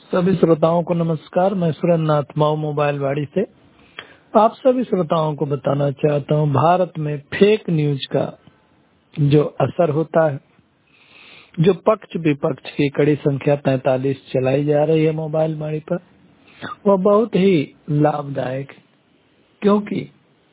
सभी श्रोताओं को नमस्कार। मैं सुरेंद्रनाथ माऊ मोबाइल वाड़ी से आप सभी श्रोताओं को बताना चाहता हूं, भारत में फेक न्यूज का जो असर होता है, जो पक्ष विपक्ष की कड़ी संख्या 43 चलाई जा रही है मोबाइल वाड़ी पर, वह बहुत ही लाभदायक है। क्योंकि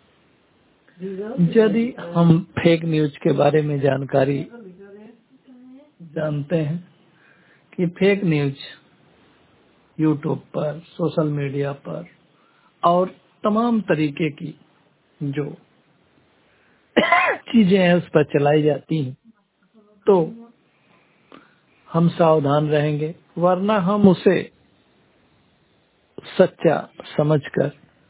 यदि हम फेक न्यूज के बारे में जानकारी जानते हैं कि फेक न्यूज यूट्यूब पर, सोशल मीडिया पर और तमाम तरीके की जो चीजें हैं उस पर चलाई जाती हैं, तो हम सावधान रहेंगे, वरना हम उसे सच्चा समझकर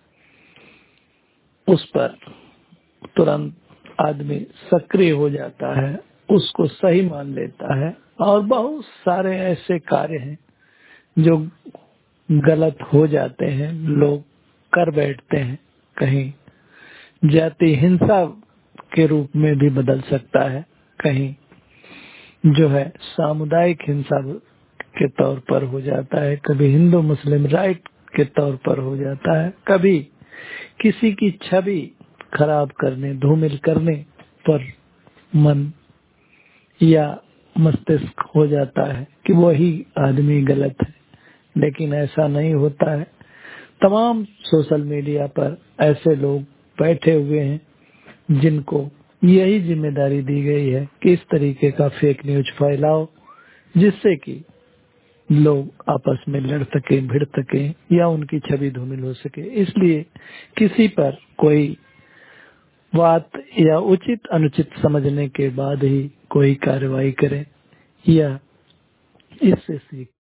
उस पर तुरंत आदमी सक्रिय हो जाता है, उसको सही मान लेता है। और बहुत सारे ऐसे कार्य हैं जो गलत हो जाते हैं, लोग कर बैठते हैं, कहीं जाति हिंसा के रूप में भी बदल सकता है, कहीं जो है सामुदायिक हिंसा के तौर पर हो जाता है, कभी हिंदू मुस्लिम राइट के तौर पर हो जाता है, कभी किसी की छवि खराब करने, धूमिल करने पर मन या मस्तिष्क हो जाता है कि वही आदमी गलत है। लेकिन ऐसा नहीं होता है। तमाम सोशल मीडिया पर ऐसे लोग बैठे हुए हैं जिनको यही जिम्मेदारी दी गई है कि इस तरीके का फेक न्यूज फैलाओ, जिससे कि लोग आपस में लड़ सके, भिड़ सके या उनकी छवि धूमिल हो सके। इसलिए किसी पर कोई बात या उचित अनुचित समझने के बाद ही कोई कार्रवाई करे या इससे सीख